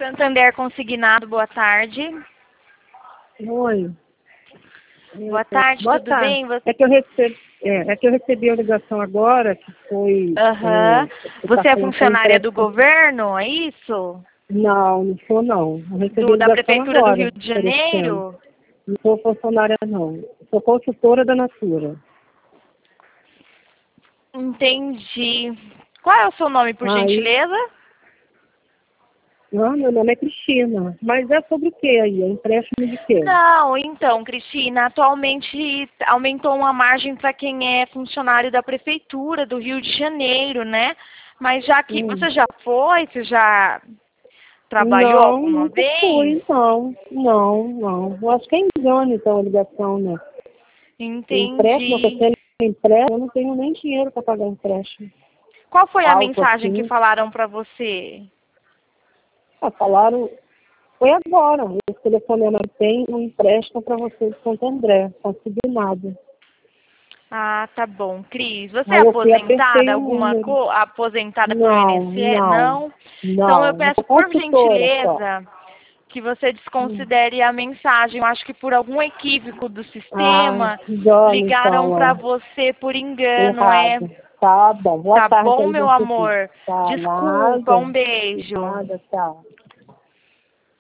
Santander Consignado, boa tarde. Oi. Boa tarde, Boa tudo tarde. bem? É que eu recebi a ligação agora, que foi... Aham. que Você tá é falando funcionária do empréstimo. governo, é isso? Não sou não. Eu recebi a Da ligação Prefeitura do agora, Rio de oferecendo. Janeiro? Não sou funcionária não. Sou consultora da Natura. Entendi. Qual é o seu nome, por Aí, gentileza? meu nome é Cristina. Mas é sobre o que aí? É empréstimo de quê? Não, então, Cristina, atualmente aumentou uma margem para quem é funcionário da Prefeitura do Rio de Janeiro, né? Mas já que você você já trabalhou Não, alguma nunca vez? fui, não. Não. Eu acho que é engano, então, a ligação, né? Empréstimo, eu Entendi. tenho empréstimo, eu não tenho nem dinheiro para pagar empréstimo. Qual foi a Alto mensagem que assim. falaram para você? Falaram, foi agora. Esse telefonema tem um empréstimo para você de Santo André, consignado. Ah, tá bom. Cris, você é Aí eu fui apertei aposentada? o número. Aposentada pelo Não, INSS? Não? Então eu eu peço sou por consultora só. gentileza que você desconsidere a mensagem. Eu acho que por algum equívoco do Ah, sistema engano ligaram então, para você por engano, é? errado. Tá bom, boa Tá tarde bom, aí meu você. amor? Tá, Desculpa, nada, um beijo. nada, tchau.